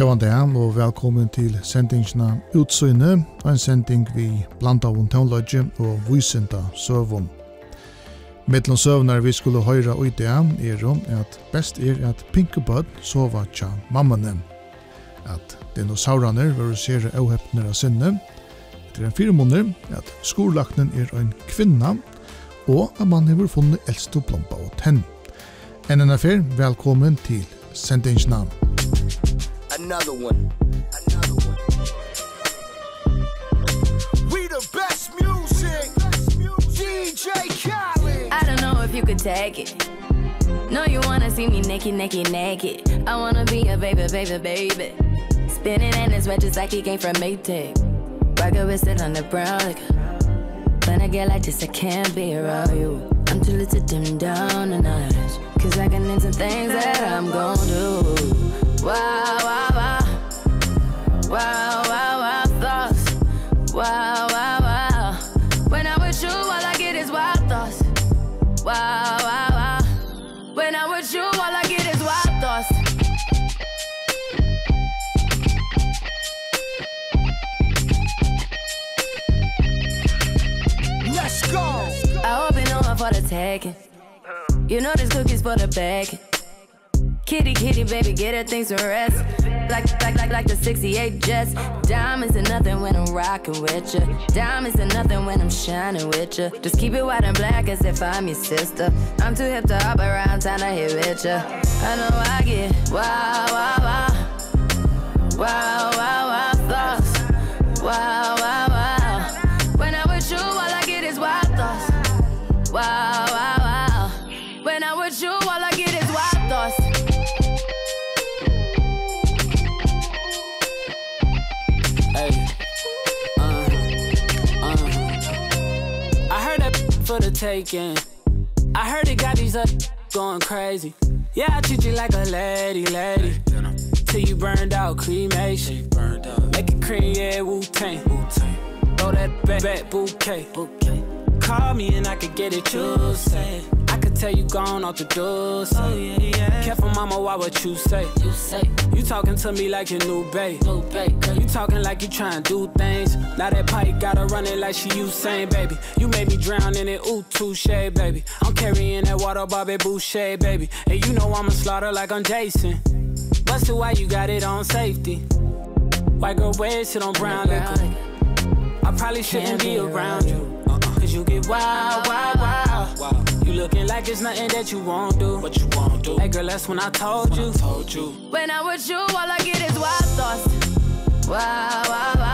Gåan dag og velkommen til sendingsna Utsyne, en sending vi blant av tonlodge og vísinda søvun. Mellom søvnar vi skulle høyra ut det at best at pinkebød sova tja mammane. At dinosauraner var sere auhepner av sinne, etter en 4 måneder at skorlaknen en kvinna, og at man har funnet eldste plompa åt henne. En affær, velkommen til sendingsna. Another one. We the best music. DJ Khaled. I don't know if you could take it. No, you wanna see me naked. I wanna be a baby. Spinning in his red just like he came from Maytag. Rocket with it on the brown like when I get like this, I can't be around you. I'm too little to dim down the night, 'cause I can into things that I'm gon' do. Wow, thoughts. Wow. When I'm with you, all I get is wild thoughts. Wow. When I'm with you, all I get is wild thoughts. Let's go. I hope you know I'm for the taking. You know this cookie's for the bag. Kitty, baby, get her things to rest. Like the 68 Jets. Diamonds are nothing when I'm rocking with you. Diamonds are nothing when I'm shining with you. Just keep it white and black as if I'm your sister. I'm too hip to hop around, time to hit with you. I know I get wow, thoughts. Wow. When I'm with you, all I get is wild thoughts. Wow. When I'm with you, all I get is wild thoughts. For the taking. I heard it got these up going crazy. Yeah, I treat you like a lady. Till you burned out, cremation. Make it cream, yeah, Wu-Tang. Throw that back bouquet. Call me and I could get it, you say. I could tell you gone off the door, say. Careful, mama, why what you say? You talking to me like your new babe. You talking like you trying to do things. Now that pipe gotta run it like she Usain, baby. You made me drown in it, ooh, touche, baby. I'm carrying that water, Bobby Boucher, baby. And you know I'ma slaughter like I'm Jason. Busted, why you got it on safety? White girl wear shit on brown liquor. I probably shouldn't be around you. Cause you get wild. You looking like it's nothing that you won't do. What you won't do? Hey girl, that's when I told you. When I'm with you, all I get is wild thoughts. Wow,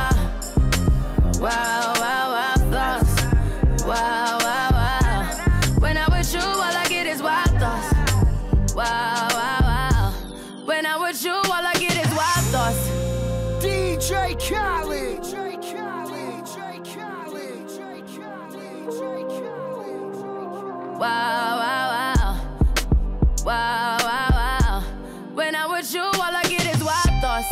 thoughts. Wow. When I'm with you, all I get is wild thoughts. Wow. When I'm with you, all I get is wild thoughts. DJ Khaled. Wow. When I'm with you, all I get is wild thoughts.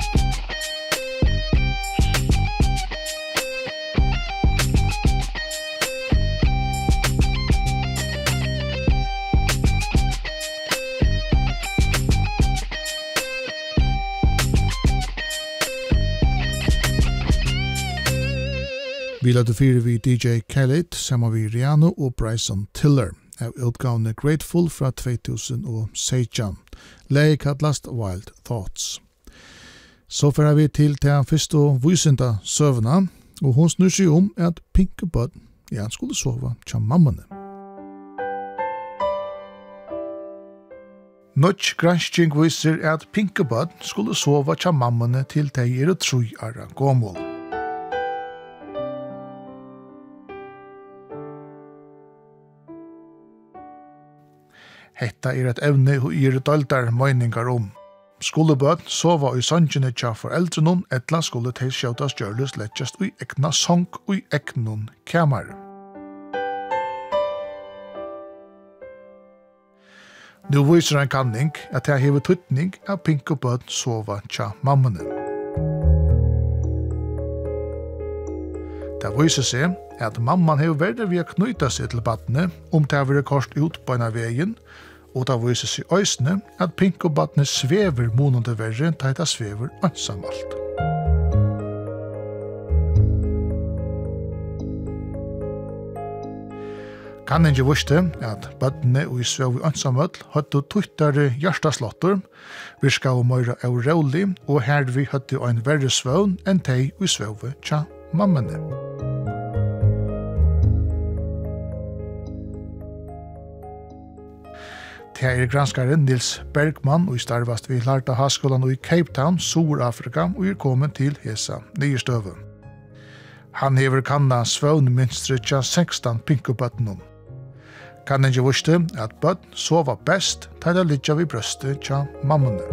Vi lade fire vi DJ Khaled, sammen vi Rihanna og Bryson Tiller, av utgavene Grateful fra 2016. Leie kallast Wild Thoughts. Så fører vi til første vísinda søvna, og hun snur seg at Pinkebød, skulle sova tja mammane. Notch gransking viser at Pinkebød skulle sova tja mammane til de 3 år gammel. Hetta et evne og daldar meiningar om. Skulle bød sova i sangene tja foreldrenon, etla skulle til sjøtas gjørles lettjast i ekna sang og i eknon kamar. Nu viser en kanning at jeg hever tøytning av Pinkebød sova tja mammane. Det viser seg at mamman hever verre ved å knyta seg til badne om det har vært kort ut på en av veien, og da viser seg øysene at pinkobatene svever måneder verre da det svever ansamalt. Kan ikke visste at bøttene og i svev i ansamøll hadde tuttere hjertaslåtter, virka og møyre av rolig, og her vi hadde en verre svøvn enn de i svev tja mammene. Det granskaren Nils Bergman og i starvast vi lærte haskolan i Cape Town, Sur-Afrika, og kommet til hesa nye støve. Han hever kanna svøvnmønstre tja 16 pinkobøttene. Kan ikke visste at bøtt sova best til det ligger ved brøstet tja mammene.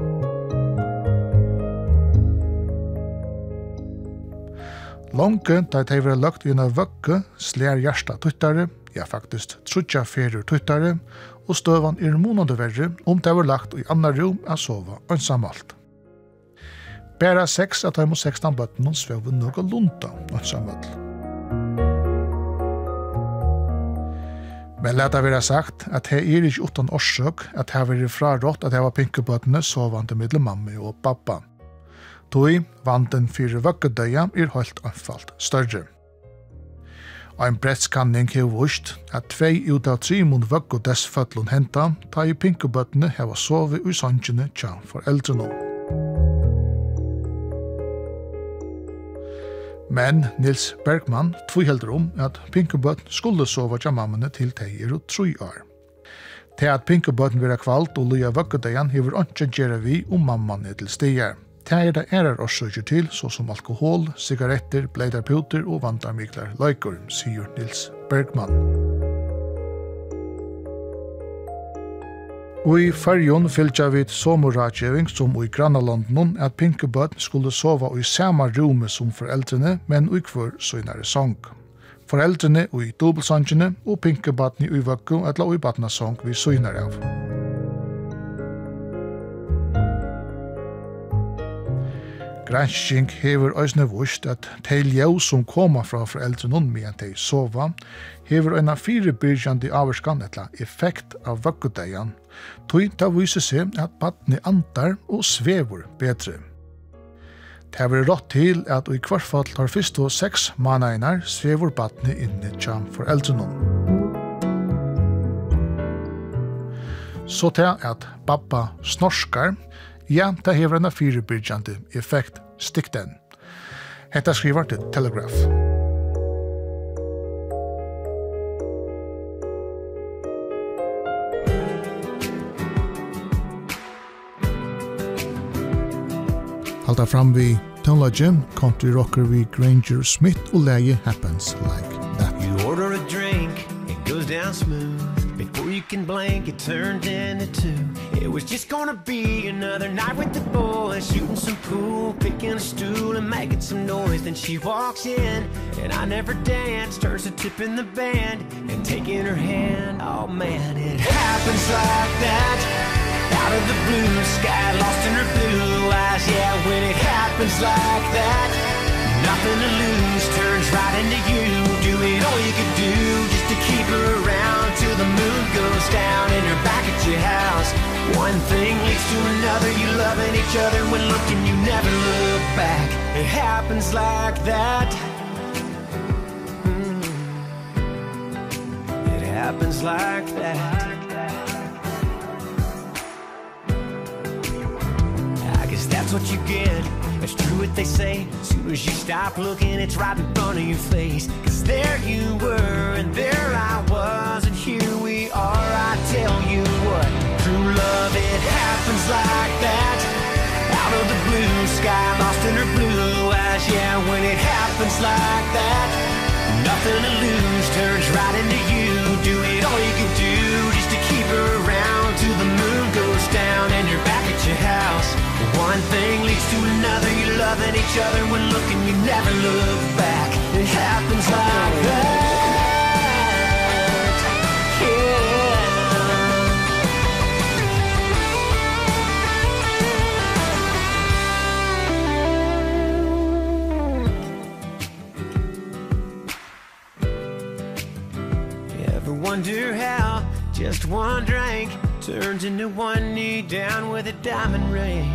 Lonke da det var lagt ved en vøkke slær hjersta tuttare, ja faktisk trutja ferir tuttare, og støvan måneder verre det var lagt i andre rom å sova ansamalt. Bæra 6 av de 16 bøttene svev noe lunta ansamalt. Men lät det være sagt at det ikke utan årsøk at det har vært frarått at det var pinkebøttene sovande mellom mamma og pappa. Toi vanten for vøkkedøya helt anfalt større. Ein brettskanning har vist at 2 ut av 3 vøkk dess fødlun henta ta i pinkebøttene hava sovet i sannsjene tja foreldrene. Men Nils Bergman tvihelder at pinkebøtten skulle sova tja mammene til de 3 år. Til at pinkebøtten vil ha kvalt og løya vøkkedøyan hever ikke gjøre vi mamman til stiger. Det det årsøker til, så som alkohol, sigaretter, bleidarputer og vantarmiklar løyker, sier Nils Bergman. Og i Färjön fylgja vi sommerratgjeving som i Grannalanden at pinkebøtten skulle sova i samme rume som foreldrene, men i hver søgnare sang. Foreldrene i dobbeltsangene og pinkebøtten i vøkku eller i badnasang vi søgnare av. Gransking hever øysne vust at de ljau som koma fra foreldrene medan de sova, hever en firebyrjande averskan etla effekt av vøkkudejan, tog da viser seg at badne andar og svever bedre. Det har vært rått til at i hvert fall tar først og 6 måneder svever badne inne tja foreldrene. Så til at pappa snorskar, ja, det hever en firebyrjande effekt stikk den. Hetta skriver til Telegraph. Halta fram vi tonelage, country rocker vi Granger Smith og leie Happens Like That. You order a drink, it goes down smooth. Before you can blink, it turned into 2. It was just gonna be another night with the boys, shooting some pool, picking a stool and making some noise. Then she walks in, and I never danced, turns to tipping the band and taking her hand. Oh man, it happens like that, out of the blue sky, lost in her blue eyes. Yeah, when it happens like that, nothing to lose, turns right into you. Doing all you could do just to keep her around till the moon goes down and you're back at your house. One thing leads to another, you loving each other when looking, you never look back. It happens like that. It happens like that. I guess that's what you get. It's true what they say, as soon as you stop looking, it's right in front of your face. 'Cause there you were, and there I was, and here we are. I tell you what, true love, it happens like that, out of the blue sky, lost in her blue eyes. Yeah, when it happens like that, nothing to lose, turns right into you. Do it all you can do just to keep her around till the moon goes down and you're back at your house. One thing leads to another, you're loving each other when looking, you never look back. It happens like that. Yeah. You ever wonder how just one drink turns into one knee down with a diamond ring.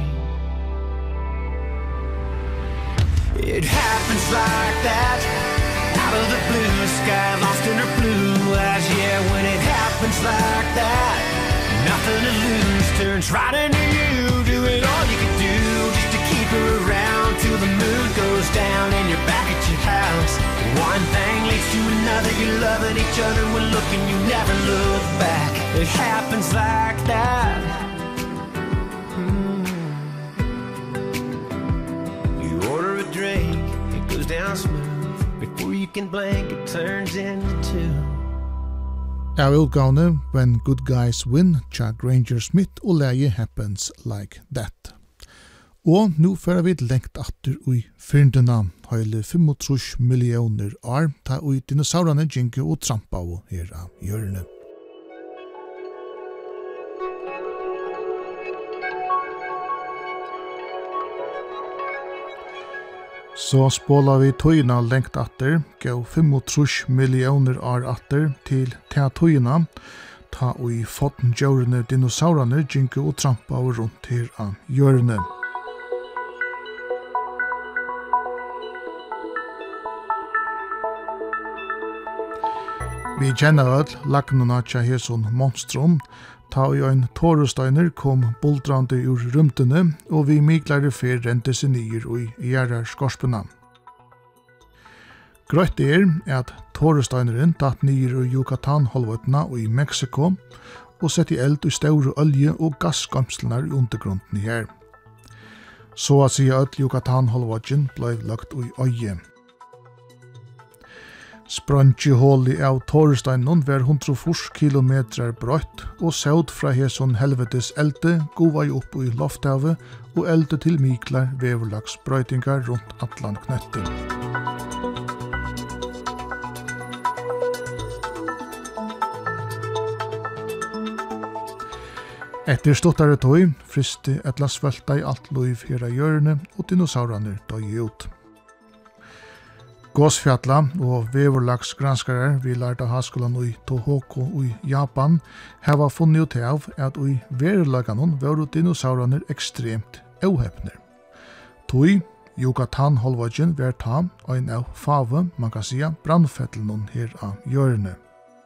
It happens like that, out of the blue sky, lost in her blue eyes. Yeah, when it happens like that, nothing to lose, turns right into you. Doing all you can do just to keep her around till the moon goes down and you're back at your house. One thing leads to another, you're loving each other when looking, you never look back. It happens like that. You order a drink, it goes down smooth. Before you can blink, it turns into two. Av utgavne When Good Guys Win, tja Granger Smith og leie Happens Like That. Og nu fører vi lengt atter ui fyrndena, heile 35 millioner år, ta ui dinosaurane gjenke og trampa og her av hjørne. Så spålar vi tøyna lengt atter, gå 35 millioner år atter til ta tøyna, ta ui fotten djørene dinosaurane gjenke og trampa og rundt her av hjørne. Vi kjenner at lagnuna tja heson monstrum, ta i ein tåresteiner kom buldrandi ur rymtene, og vi miklare fer rente seg nyer og gjerrar skorspena. Grøtt at tåresteineren tatt nyer ur Yucatan-halvøtna og i Mexico, og sett i eld i store olje- og gassgamslenar i undergrunden her. Så at sier at Yucatan-halvøtjen blei lagt i øye. Sprangehåli av tåresteinon var 140 kilometer brøtt, og saud fra heson helvetes elde gova opp i lofthavet og elde til miklar veverlags brøytingar rundt Atlantknøtten. Etter stottare tøy, fristi etla svølta i alt loiv her av hjørne, og dinosauraner døy ut. Gåsfjalla og veverlagsgranskarar vi lærte haskolan i Tohoku i Japan hava funnet ut av at i veverlaganon var dinosauraner ekstremt auhepner. Tui, Yucatan-halvøgjen var ta ein av fave, man kan sia, brandfettlenon her av hjørne.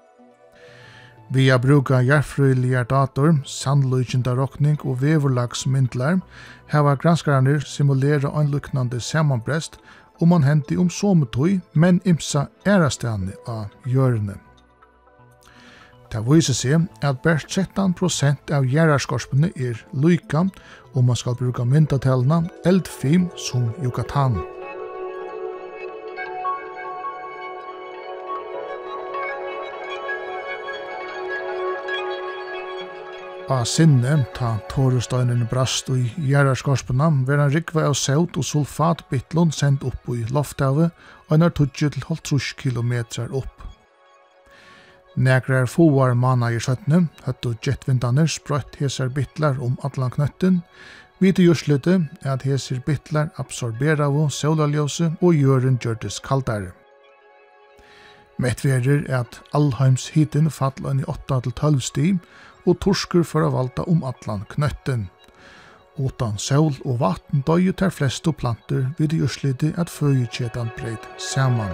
Via bruka hjertfrøyliga dator, sandløykjenta rokning og veverlagsmyndlar hava granskaraner simulera ein luknande samanbrest og man henti sometøy, men imsa ærastane av hjørne. Det viser seg at bare 13% av gjerrarskorspene lyka, og man skal bruka myndatellene eldfim som Yucatan. Av sinne, ta tåresteinene brast i gjerrarskorspena, var en rikva av saut og sulfatbittlån sendt opp i lofthavet, og en 20-30 kilometer opp. Nekrar foar mana i skjøttene, høtt og jetvindaner sprøtt heser bittlar Atlantknøtten, vite gjørslete at heser bittlar absorberar av solaljóse og gjøren gjørtes kaldare. Mettverer at allheims hiten fattla i 8-12 stig, og torskur for å valta Atlantknøtten. Utan sol og vatten døy ter flest planter vid gjørslite at føyekjetan breit saman.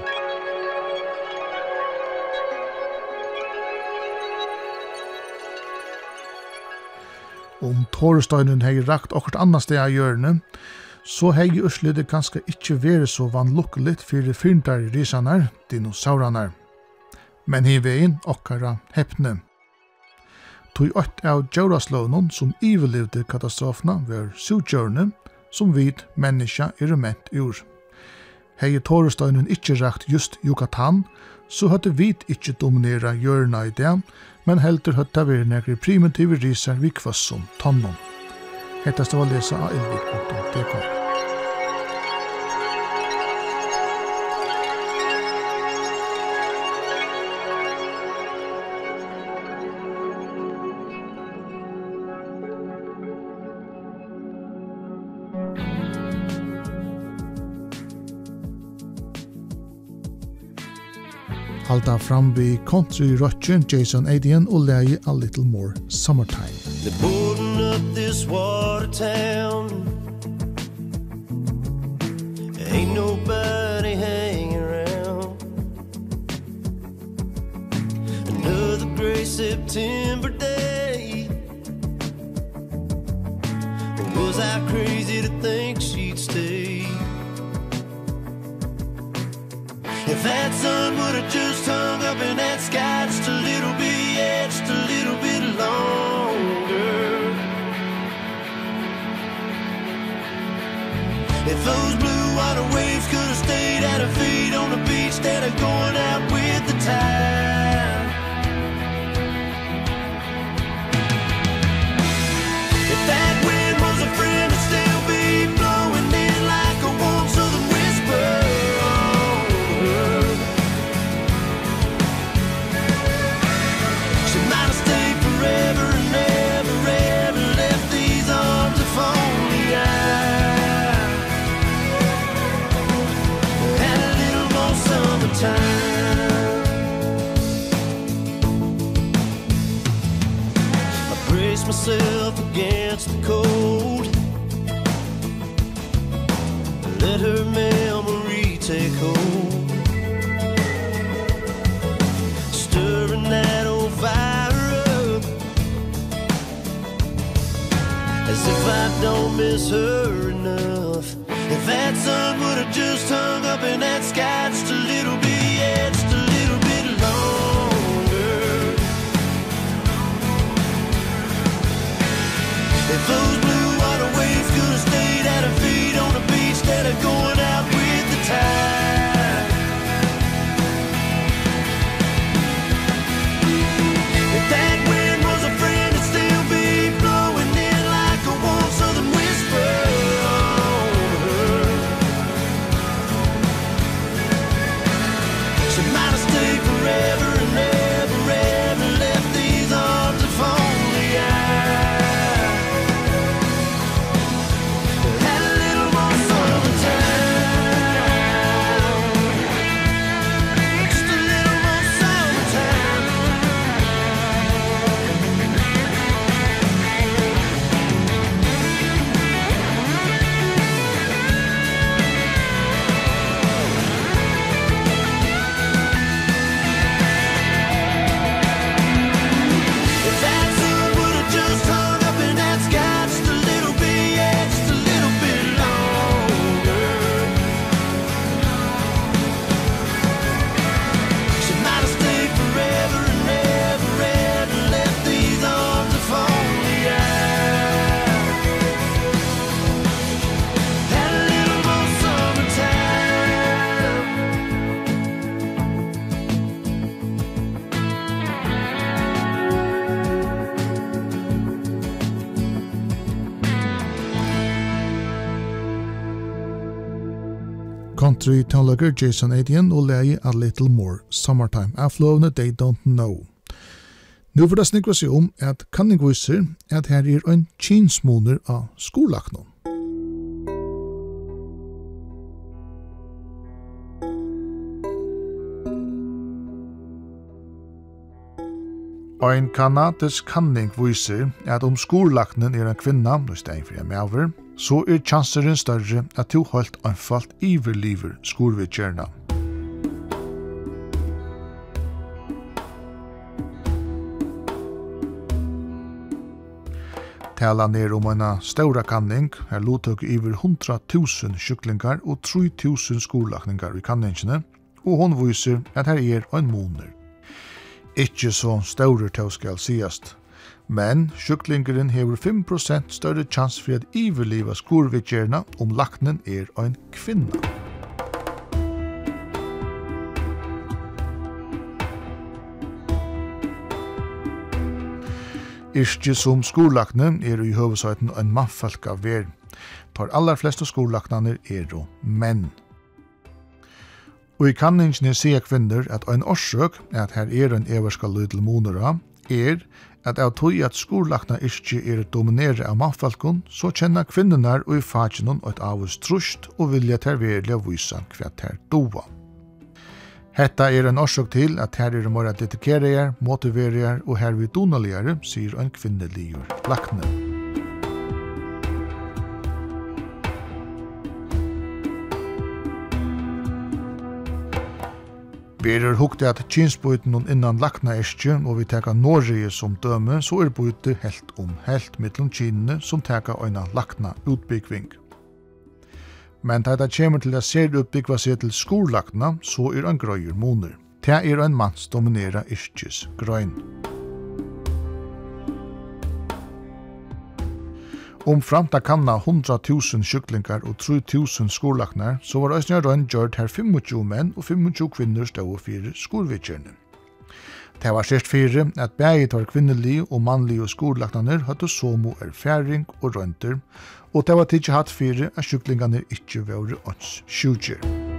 Tåresteinen hei rakt okkert anna sted av hjørne, så hei gjørslite kanskje ikkje vere så vanlukkeligt fyrir fyrndare risanar, dinosauranar. Men hei veien okkara hepne. Tui 8 av djauraslånen som ivelivde katastrofena var sutjørne, som vid menneska ment ur. Hei tåresteinen ikkje rakt just Yucatan, så hadde vid ikkje dominera hjørna i det, men heldur hadde vært nekri primitive risar vi kvassum tonnon. Hettast var lesa av elvik.dk. halda fram vi country rocken Jason Adrian og leie A Little More Summertime. They're boarding up this water town. Ain't nobody hanging around. Another gray September day. Was I crazy to think she'd stay? If that sun would have just hung up in that sky just a little bit, yeah, just a little bit longer. If those blue water waves could have stayed at her feet on the beach instead of going out with the tide. If that wind was a friend, it'd still be blowing in like a warm southern whisper. She might have stayed forever and never, ever left these arms if only I had a little more summertime. I brace myself against the cold, let her memory take hold, stirring that old fire up, as if I don't miss her enough. If that sun would have just hung up in that sky just a little bit, yeah, just a little bit longer. If those blue water waves could have stayed at her feet on the beach instead of going out with the tide. If that wind was a friend, it'd still be blowing in like a warm southern whisper. She might have stayed forever and never, ever left these arms if only I had a little more summertime. Just a little more summertime. If that sun would have just hung up in that sky just a little bit, yeah, just a little bit longer. She might have stayed forever and never, ever left these arms if only I had a little more summertime. Country tonlager Jason Adrian og leie A Little More Summertime af lovene They Don't Know. Nu får det snikva seg at kanning viser at her en kinsmoner av skolaknon. Ein kanadisk kanning viser at skolaknen en kvinna, i stedet for en maver, så chanseren større at du holdt einfalt iverliver skolvidtjerna. Talan en stora kanning, her lotøk iver 100.000 sjuklingar og 3.000 skolakningar i kanningene, og hon viser at her en moner. Ikke så større til skal siast, men sjuklingeren hever 5% større chans for at iverliva skolvidtjerna laknen en kvinna. Ikke som skolakne i høvesøyten en mannfolk av ver. Tar aller fleste skolaknene menn. Og i kanningene sier kvinner at en årsøk at her en everska lydel monera at av tog at skolakna ikke dominere av mannfolken, så kjenner kvinnerne og i fagen et avus trusht og vilja til verlig å vise hva her doa. Hetta en årsak til at her mer dedikerere, motiverere og her vi donaligere, sier en kvinneligur lakne. Vi hukte at kinsbøyten innan lakna eskje, og vi teka Norge som døme, så bøyte helt helt mittlom kinene som teka øyna lakna utbyggving. Men da det kommer til at ser utbyggva seg til skolakna, så en grøyer moner. Det en manns dominera eskjes grøyn. Framta kanna 100.000 sjuklingar og 3.000 skolaknar, så var det en gjørt her 25 menn og 25 kvinner stod for skolvitjerne. Det var sérst fyrir at begge tar kvinnelige og mannlige skolaknaner hadde somo erfaring og rønter, og det var tidsi hatt fyrir at sjuklingarna ikkje var ånds sjukjer.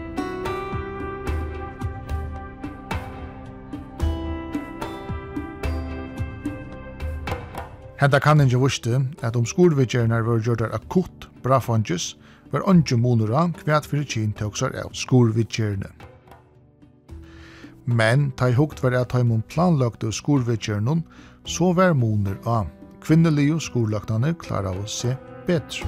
Henda kan ikke vurste at skolvitjerner var gjort akutt brafangis, var ikke monera kvært fyrir kyn tåksar av skolvitjerne. Men ta hukt var at heimon planlagte skolvitjernon, så var moner av kvinnelige skollagtane klara å se betre.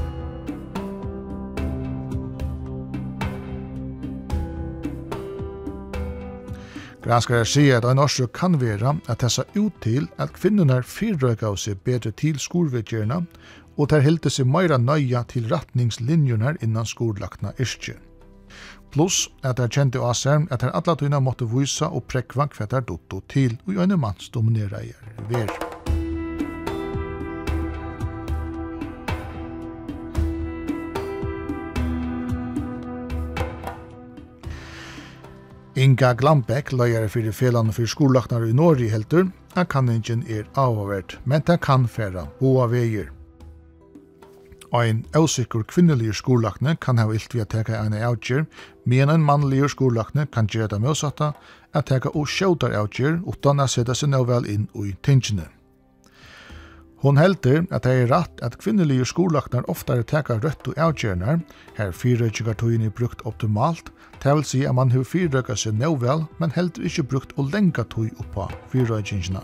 Granskare sier at en årsøk kan være at det ser ut til at kvinnerna fyrrøyga seg bedre til skolvitjerna, og der heldte seg meira nøya til retningslinjerna innan skollagtna yrkje. Plus at der kjente av seg at der alle tøyna måtte vysa og prekva hva der dotto til, og en manns dominerar ver. Inga Glambæk, løyere fyrir felane fyrir skollagnar i Norge heldur, at kanningen avhåvert, men det kan færa boa veier. Ein ausikker kvinnelig skollagne kan ha ilt vi at teka en avgjør, men en mannlig skollagne kan gjøre det motsatta, at teka og sjautar avgjør, utan å sette seg vel inn i tingene. Hon heldur at det rett at kvinnelige skollagnar oftare teka rødt og avgjørnar, her fyrrøykingartøyene brukt optimalt, det vil si at man har fyrrøyka seg vel, men heldur ikke brukt å lenga tøy oppa fyrrøykingene.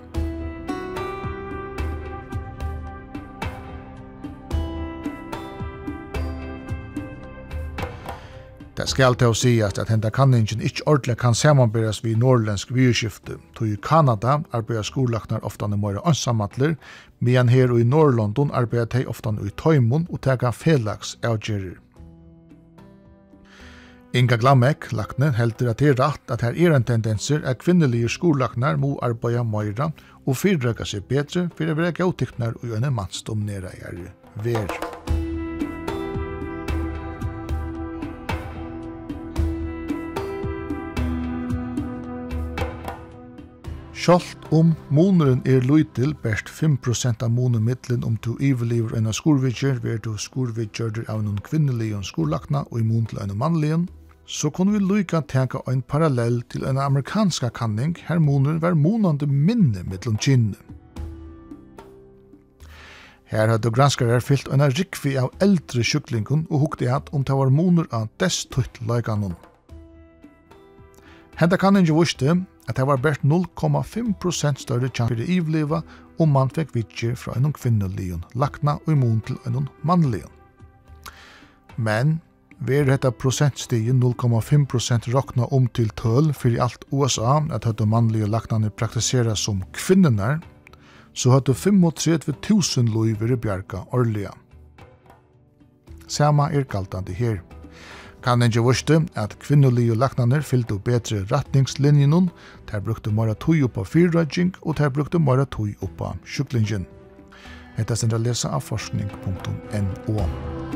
Det skal til å sies at henda kanningen ikke ordentlig kan samanberes vid norrländsk vyskifte. I Kanada arbeider skollagnar ofta mer ansammatler, men her og i Norrlondon arbeider de ofta i tøymon og tega felags avgjerer. Inga Glambæk, lakne, heldur at det rett at her en tendenser at kvinnelige skollagnar må arbeida meira og fyrrøyka seg bedre for å være gautiktnar og en mannsdominerar ver. Sjalt moneren lytil, best 5% av monemidlen du iveliver en skolvitjer, ver du skolvitjørder av noen kvinnelige skollagna og i mon til en mannlige, så kunne vi lykka tenka en parallell til en amerikanska kanning, her moner var monande minne middelen kinne. Her hadde granskare fyllt en rikvi av eldre sjuklingun og hukte at det var moner av destutt løyganon. Henda kanningen vurste at det var bært 0,5% større chans for å ivliva om man fikk vitjer fra en kvinnelig lakna og imon til en mannlig. Men ved dette prosentstigen 0,5% rokna til tøl for i alt USA at hadde mannlige laknane praktiseres som kvinnenar, så hadde 35.000 løyver bjerga årlige. Sama galtande her. Kan ikke vurste at kvinnelige laknaner fyllde bedre retningslinjen, der brukte mer tøy oppa fyrrøyking og der brukte mer tøy oppa sjuklingen. Dette er å lese av forskning.no.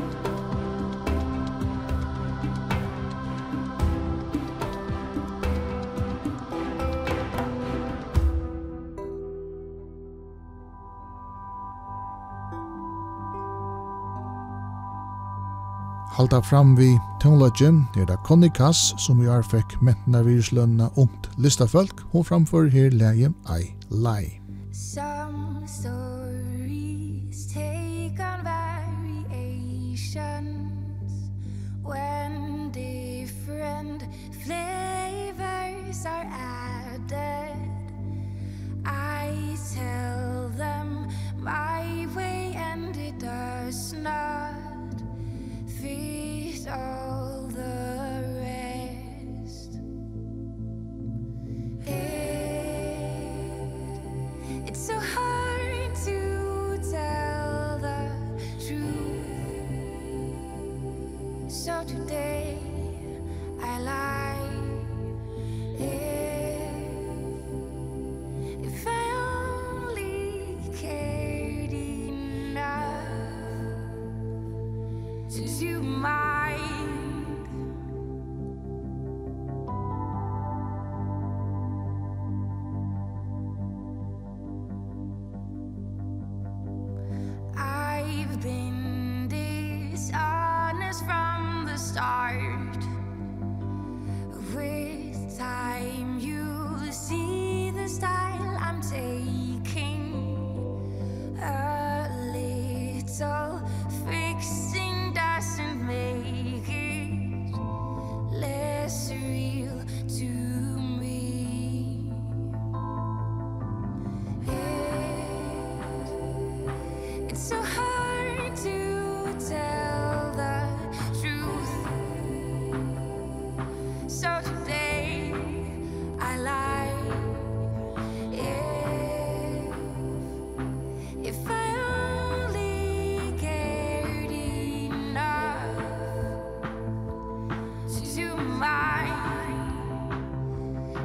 Halta fram vi tonelagen, det Conny Cass, som vi har fikk mentnavirslønna ungt listafolk, hun framfører her leie I Lie. Some stories take on variations when different flavors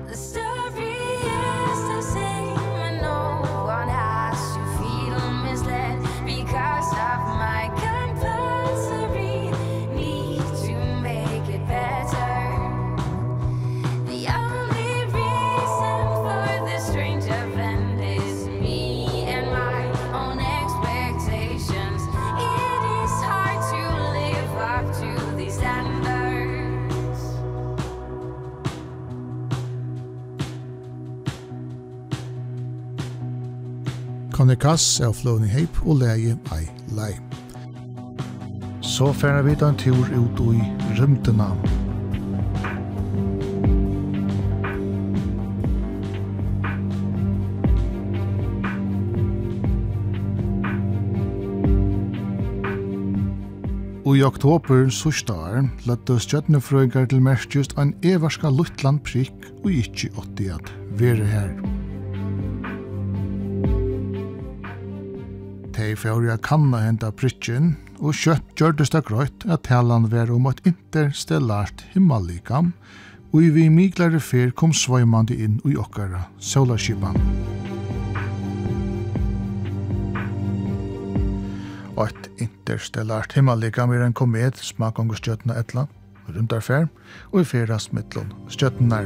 The story is the same, and no one has to feel misled because of my compulsory need to make it better. The only reason for this strange event is me and my own expectations. It is hard to live up to these standards. Conny Cass av Flowing Hape og leie I Lie. Så færer vi da en tur ut i rymdena. I oktober sørste år lette stjøtnefrøyngar til merkjust en everska luttland prikk og ikke åtti at være her. Tei fyrir kanna henda prikken, og kjøtt gjørdes det grøyt at talan var et interstellart himmellikam, og vi miklare fyr kom svøymande inn i okkara solarskipan. Et interstellart himmellikam en komet smakongur stjøtna etla, rundarfær, og i fyrast mittlun stjøtnar.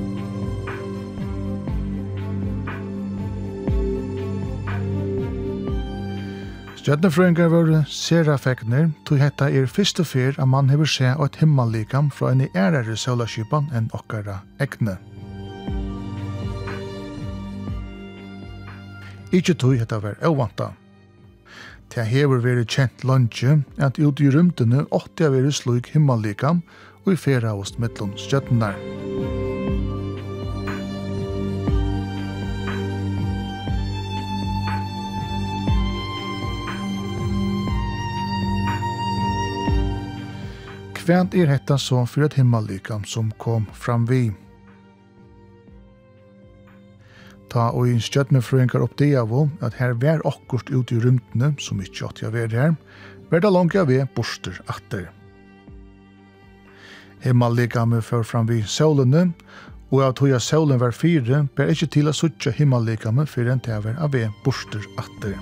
Stjøtnefrøyngar var serafekner, tog hetta fyrste fyr at man hever se et himmellikam fra en ærare solarskipan enn okkara egne. Ikke tog hetta var ovanta. Det hever vært kjent lunge at ut i rymdene åtte av slik himmellikam og i fyrra oss mittlun stjøtnar. Kvænt hetta så for et himmellikam som kom fram vi. Ta og i stjøtnefrøyngar oppdeavo at her var akkurat ut i rymdene som ikke åtte jeg var her, var det langt jeg ved borster atter. Himmellikame før fram vi solene, og av tog solen var fire, ber ikke til å suttje himmellikame for en tever av ved borster atter.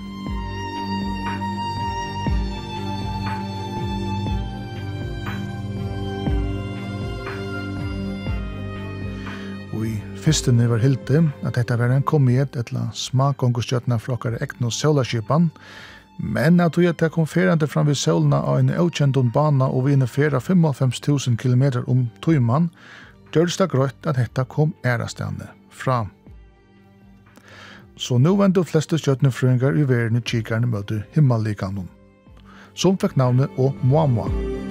Fyrstene var hilde at dette var en komet etla smakongostjøtna fra okkar ekno solarskipan, men at det kom ferande fram vid solna av en avkjendun bana og vi innefera 55.000 kilometer tøyman, gjørs det grøtt at dette kom ærastane fram. Så nu vant de fleste stjøtnefrøyngar i verden i kikarne møte himmellikanum, som fikk navnet Oumuamua.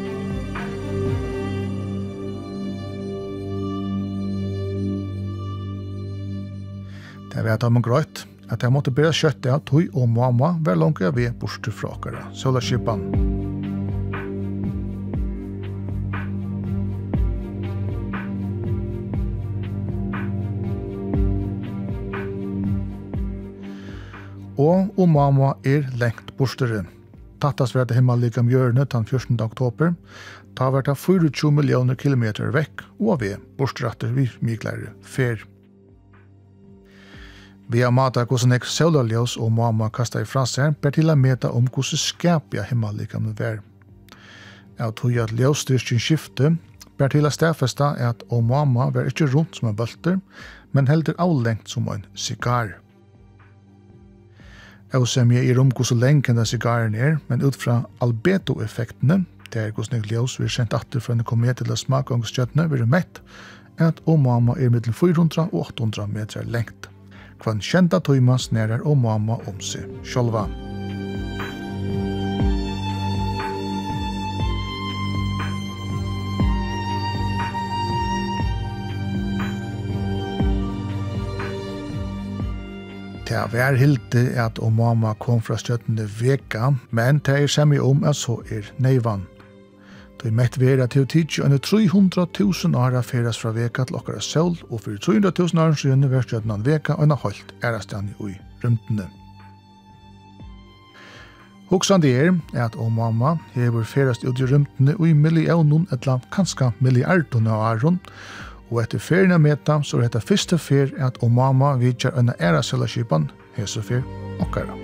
Det var at man grøyt at jeg måtte bære kjøttet av tøy og mamma var langt jeg ved borste fra okkara solarskipan. Og mamma lengt borstere. Tattas var det himmellikam hjørne den 14. oktober. Ta var det 24 millioner kilometer vekk og ved borsteratter vi miklare fer. Vi har matat hvordan jeg solarljøs og mamma kastet ifra seg, ber til å meta om hvordan skapja himmellikam var. Jeg tog at ljøsstyrkjen skifte, ber til å stedfesta at mamma var ikke rundt som en bølter, men heldur avlengt som en sigar. Jeg ser mye om hvordan lenge den sigaren men ut fra albedo-effektene, det hvordan jeg ljøs vil kjent atter for en komet til å smake angstjøttene, vil mett at mamma mellom 400 og 800 meter lengt. Kvann kjenta tøyma snærer mamma seg sjølva. Det var hilde at mamma kom fra støttende veka, men det samme at så neivan. Det mett vera til tidsi under 300.000 åra feras fra veka til okkara sol, og for 300.000 åra siden var stjøtnan veka og en holdt ærastani i rymdene. Hoksandi at mamma hever ferast ut i rymdene og i millionen etla kanska milliardene av åren, og etter ferien meta så dette første fer at Omama vidjar en æra sellaskipan hesefer okkara.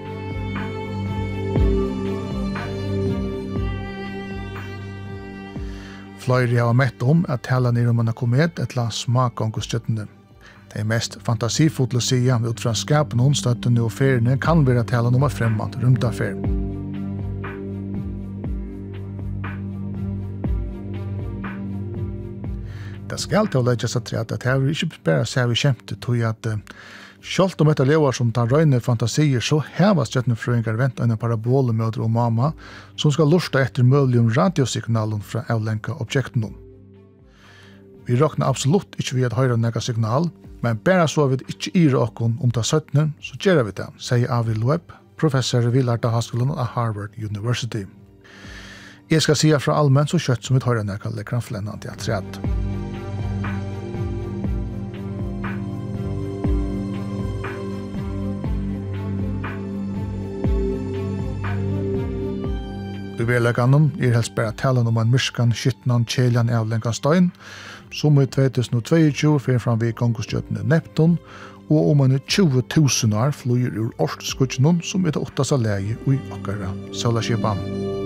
Fløyri har mett at tala nere om en komet etla smakangustjøttene. Det mest fantasifulle sida ut fra skapen og støttene og feriene kan være tala om fremmant rymdafer. Det skal til å legge seg til at det er ikke bare seg vi kjempe til at selv om etter lever som tar røyne fantasier så hever støttnefrøyngar vent en parabolemøter og mamma som skal lusta etter mulig om radiosignalen fra avlenka objektene. Vi råkner absolutt ikke ved å høre nega signal, men bare så vi ikke i råkken om det 17, så gjør vi det, sier Avril Webb, professor ved Larta-Haskolen av Harvard University. Jeg skal si fra allmenn så kjøtt som vi hører nega lekkeren flennant i atreat. I verleganen helst bare talen om en myrskan, skyttnan, kjeljan, avlenkan støyn, som i 2022 fyrir fram ved kongostjøttene Neptun, og om en 20.000 år flyr ur Orskskutjnun, som er det 8. leie i okkara Solashipan.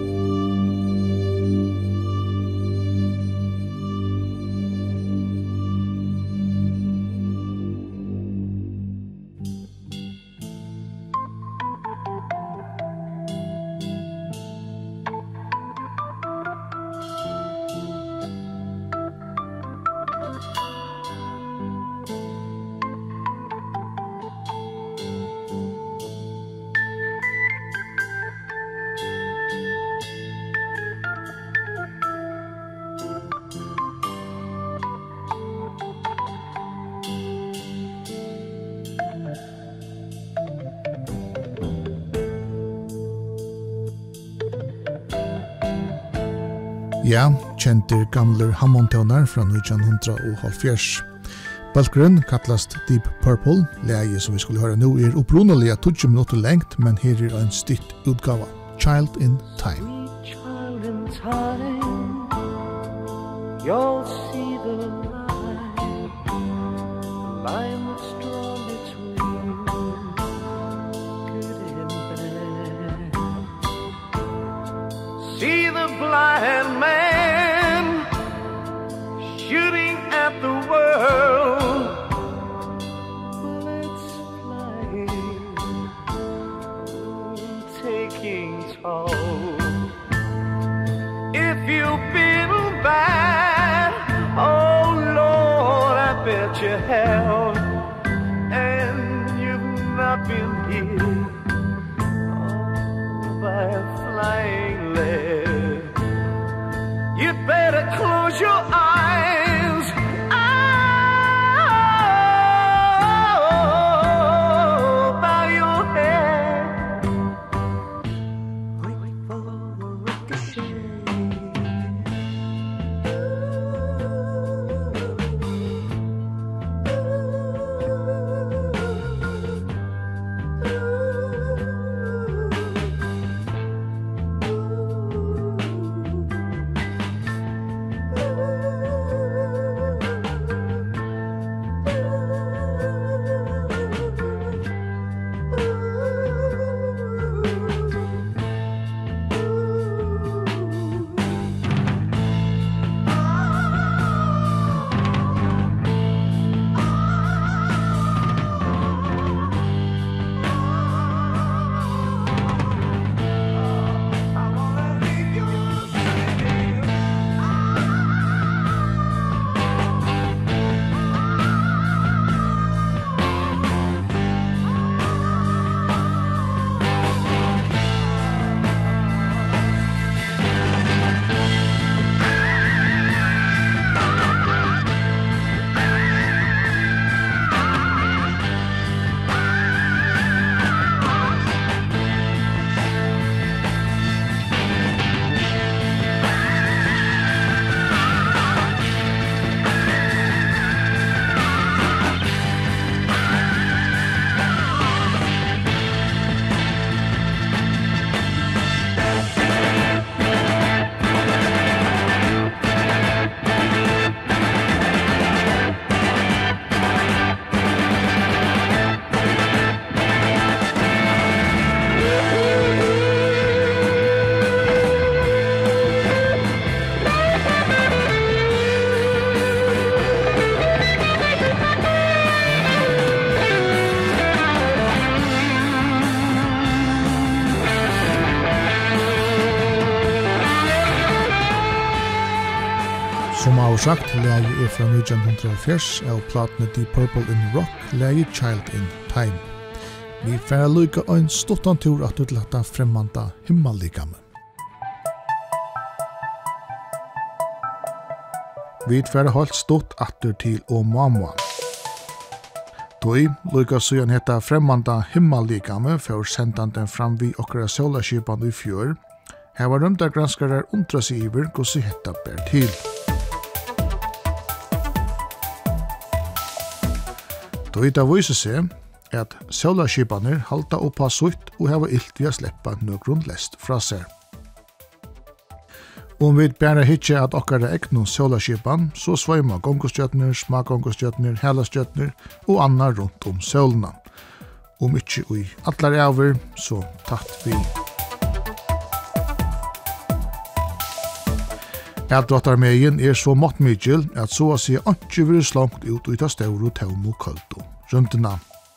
Ja, kjenter gamler Hammond-tøvnar fra 1970. Balkgrunn kallast Deep Purple, leie som vi skulle høre nå opprunnelige 20 minutter lengt, men her en stitt utgave, Child in Time. Child in time, you'll see the line that's drawn between good and bad. See the blind man shooting at the world, bullets flying, taking toll. If you've been bad, oh Lord, I bet you have, and you've not been hit by a flying lead. You better close your eyes. Oh, bow your head. Wait for the ricochet. sagt, läge fra 1940 av platene Deep Purple in Rock, läge Child in Time. Vi færa lykka ein stuttan tur at utlata fremmanda himmellikame. Vi færa halt stutt atter til Oumuamua. Toi lykka sujan heta fremmanda himmellikame for sendanden fram vi okkara solaskipan i fjør. Her var rymdargranskarar undra seg iver gossi hetta ber til. Toi da viser seg at solaskipaner halta oppa sutt og hava ilt vi a sleppa nøgrun lest fra seg. Om vi bæra hitje at okkara ekno solaskipan, så sveima gongostjøtner, smakgongostjøtner, helastjøtner og anna rundt om solna. Om ikkje ui atlar over, så tatt vi. Eldrottarmegin så måttmykjel at så å si ikke vil slangt ut ut av stauro, taum og kølto. Rymdena.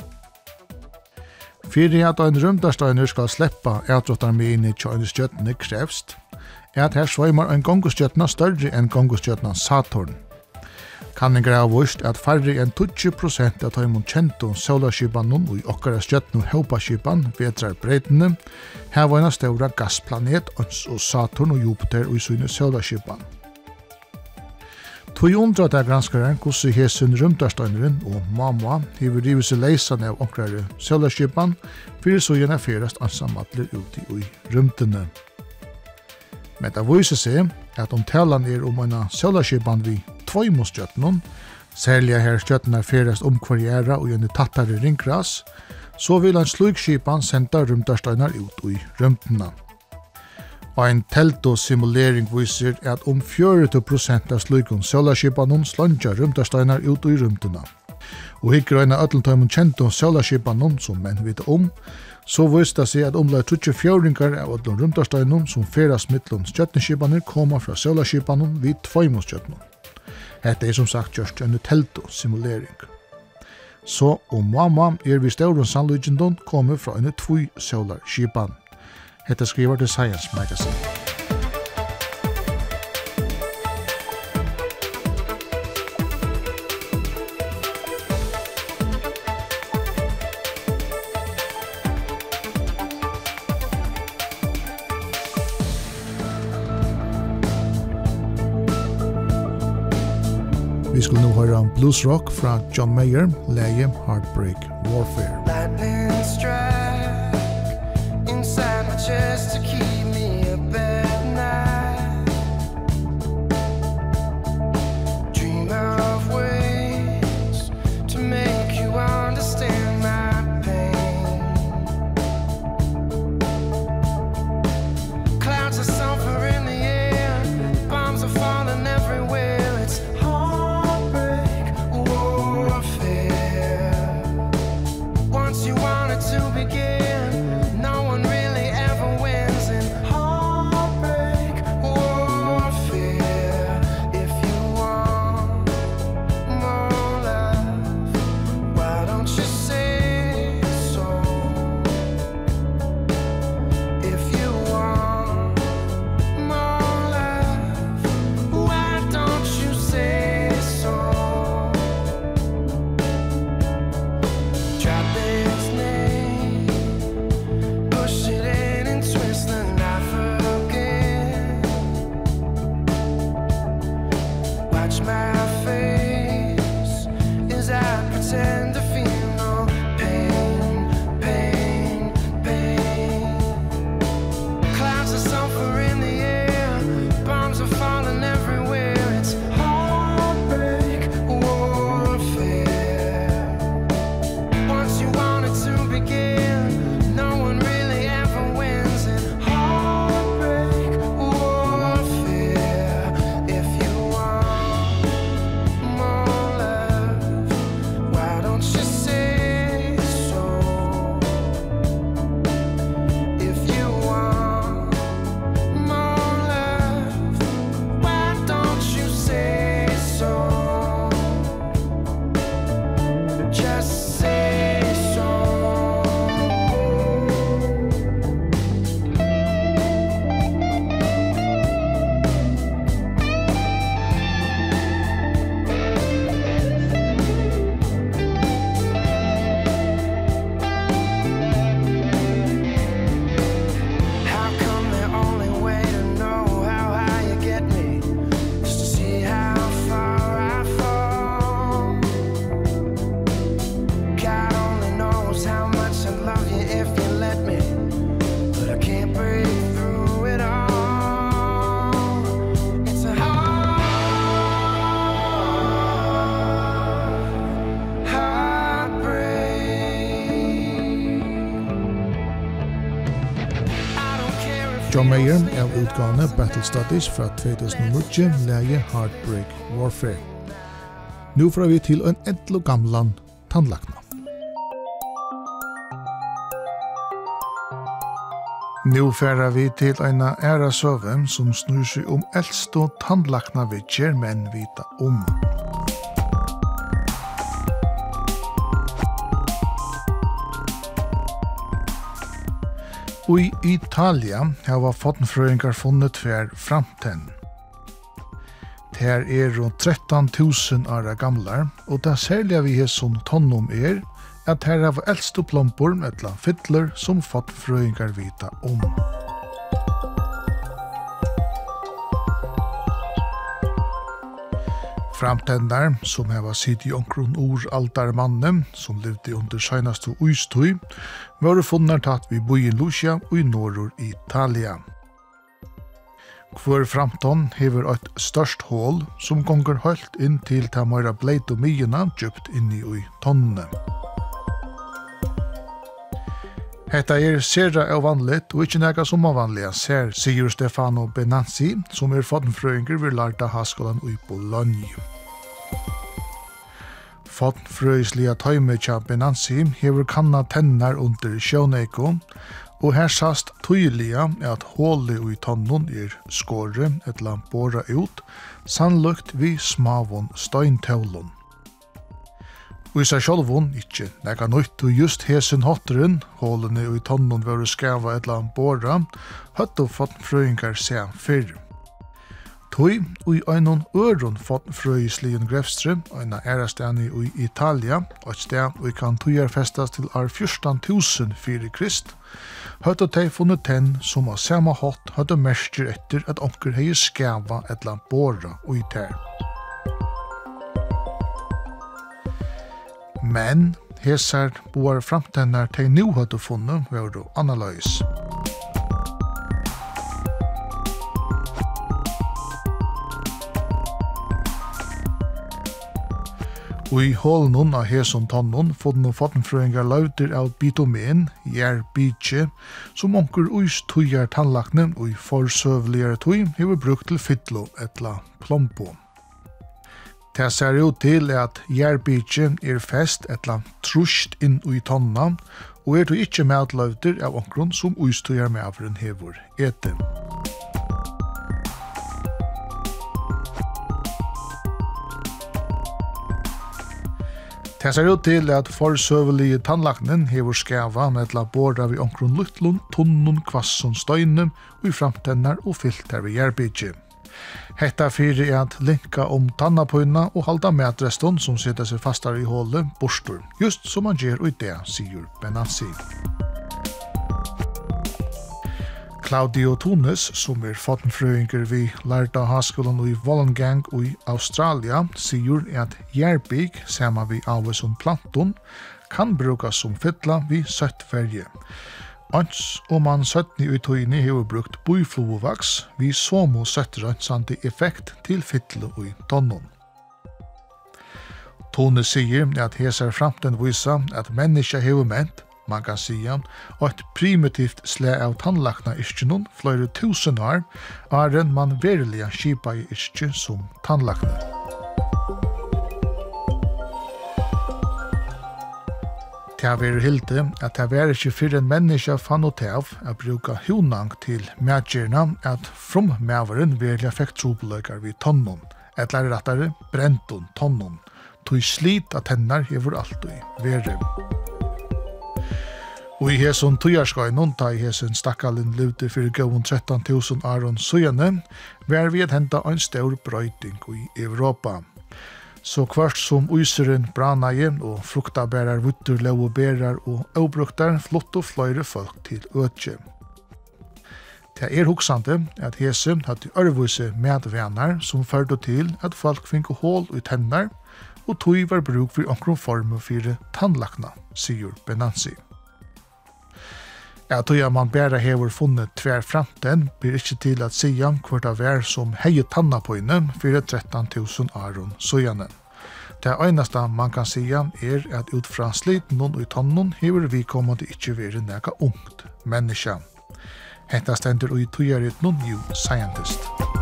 Fyrir at ein rymdarsteiner skal sleppa eldrottarmegin i tjøyne krevst, at her sveimar ein gongostjøtna større enn gongostjøtna Saturn. Kanningar har vist at færre enn 20% av taimon kjento solarskipanon og i okkara stjøtno haupaskipan vedrar breitene, her var en større gassplanet og Saturn og Jupiter og i syne solarskipan. Tog undra der granskaren gossi hesun rymdarsteineren og Oumuamua hever rivet seg leisan av okkara solarskipan fyrir så gjerne ferast ansamadler uti i rymdene. Men det viser seg at talan om en solarskipan vi tvøymostjøtnon, særlig her stjøtene ferast kvarjera og gjerne tattare ringras, så vil en slugskipan senda rymdarsteinar ut i rymdena. Ein telto-simulering viser at 40% av slugun solarskipanon slanja rymdarsteinar ut i rymdena. Og hikker ein av ötlentøymon kjento solarskipanon som menn vita så viste det seg at omlag 24 av ötlun rymdarsteinon som ferast mittlun stjøtneskipaner koma fra solarskipanon vid tvøymostjøtnon. Hetta som sagt gjørst en telto-simulering. Så Oumuamua vi stauren sannlyggendon kommer fra en tvøy-solarskipan. Hetta skriver til Science Magazine. Vi skulle nå høre om blues rock fra John Mayer, leie Heartbreak Warfare. Lightning strike inside my chest to keep me up at night. Dream of ways to make you understand my pain. Clouds of sulfur in the air, bombs are falling everywhere. It's you wanted to begin, no one really ever wins in heartbreak warfare. If you want more love, why don't you say so? If you want more love, why don't you say so? Drop it. Watch my face as I pretend to feel no pain, pain, pain. Clouds of sulfur in the air, bombs are falling everywhere. It's heartbreak warfare. Once you want it to begin, no one really ever wins in heartbreak warfare. If you want more love, why don't you say so? If you want more love, why don't you say so? Just say so. John Mayer av utgående Battle Studies fra 2009, läge Heartbreak Warfare. Nu får vi till en ädlo gamlan tandlakna. Nu færer vi til en æra søve som snur seg om eldst og tandlakna vidger menn vita om. I Italia har fottenfrøyngar funnet tver framten. Ter er 13 000 år gamlar, og det særlig vi har som tonnom at her har eldste plompor etla fytler som fottenfrøyngar vita om. Framtendar som hava sitt i omkron altarmannen som levde under senaste uistøy, var funnet tatt vid byen Lucia og i norror Italia. Hver framton hever et størst hål som gonger høyt inn til ta møyra bleit og myina djupt inni i tonnene. Hetta sera vanligt og ikkje nega som vanliga, sier Stefano Benazzi, som fottenfrøyngur ved Larta Haskolan i Bologna. Fottenfrøyslige tøyme tja Benazzi hever kanna tennar under sjøneiko, og her sast tydeliga at hålet i tonnon skåre etla bora ut, sannlukt vi smavon støyntøvlon. Og i seg sjálvun ikkje nega nøyt og just hesen hotteren, hålene i tonnon var skava etla bora, høtt og fottenfrøyngar seg fyrr. Tøy og i einon øron fottenfrøysligen grefstre, eina ærastani i Italia, og et sted og kan tøyar festas til 14.000 fyrir Krist, høtt og tei funnet tenn som av samme hot høtt og mersker etter at onker hei skava etla bora og i ter. Men hesar boar framtennar tei nu høtt og funnet var du analys. Og i hålen av heson tonnon funnet fottenfrøyngar lauter av bitumen, jærbitje, som onker uis tøyar tannlakne og i forsøvligere tøy hever brukt til fytlo etla plompo. Det ser ut til at jærbitje fest etla trusht inn i tonna, og tøy ikkje medlauter av onkron som uis tøyar medveren hever ete. Det ser ut til at forsøvelige tannlaknen hever skava med etla båda vi omkron luttlun, tunnun, kvassun, støynum, og i framtennar og fyllt her ved jærbidje. Hetta fyrir at linka om tannapøyna og halda medreston som setter seg fastar i hålet borstur, just som man gjer ut det, sier Benazzi. Claudio Tunes, som fottenfrøyngar vi Larta Haskolan i Wollongong i Australia, sier at jærbig, sama vi avvesun planton, kan brukas som fytla vi søttferje. Ans om man søttni uttøyni hever brukt bøyflovovaks, vi somo søttrøntsandi effekt til fytla i tonnon. Tunes sier at hesar framten visa at menneska hever ment, man kan säga, och ett primitivt slä av tannlakna yrkenon flera tusen år är man verkligen skipa i yrke som tannlakna. Det har vært hilde at det var ikke for en menneske fann og tev å bruke hunang til medgjerne at frummæveren verkligen fikk trobeløkar vid tonnon, eller rettere brenton tonnon, tog slit at tennar hever alltid vere. Og i heson tøyarskøynon, da i heson stakkalinn levde fyrir gøvun 13 000 aron søyane, var vi at henta ein stor brøyting i Europa. Så kvart som uyseren branaje og fruktabærar, vuttur, lauobærar og aubruktar flott og fløyre folk til øtje. Det hugsande at hese hadde ørvuse medvenar som førte til at folk finke hål i tennar, og tøy var bruk for omkron form for tannlakna, sier Benazzi. Jeg tror man bare hever funnet tver framten, blir ikke til at sia hvert av hver som heier tanna på inne for 13 000 aron søjane. Det eneste man kan sia at ut fra sliten og i tonnon hever vi kommende ikke være nega ungt menneske. Hetta stendur í tujarit non-new scientist.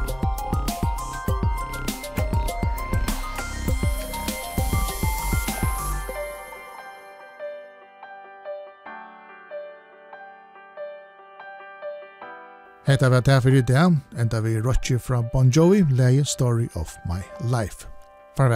Hetta var det for i dag, enda vi rotje fra Bon Jovi, leie Story of My Life. Farvel.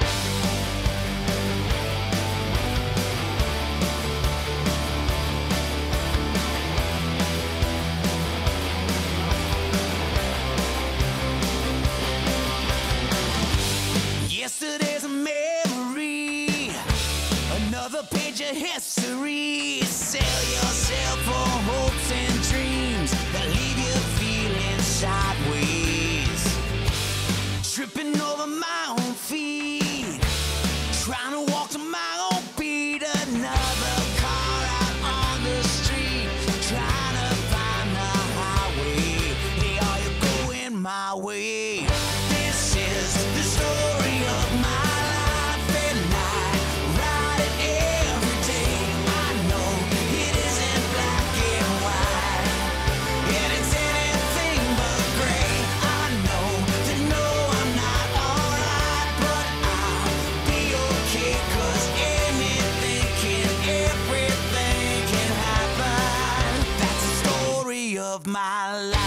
Yesterday's a memory, another page of history. Sell yourself for hopes and dreams that leave you feeling sideways. Tripping over my own feet, trying to walk to my own beat. Another car out on the street, trying to find the highway. Hey, are you going my way? This is the story of my life, and I write it every day. I know it isn't black and white, and it's anything but gray. I know that no, I'm not alright, but I'll be okay, 'cause anything can, everything can happen. That's the story of my life.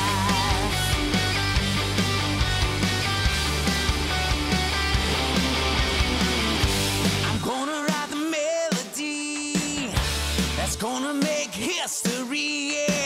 I'm gonna write the melody that's gonna make history, yeah.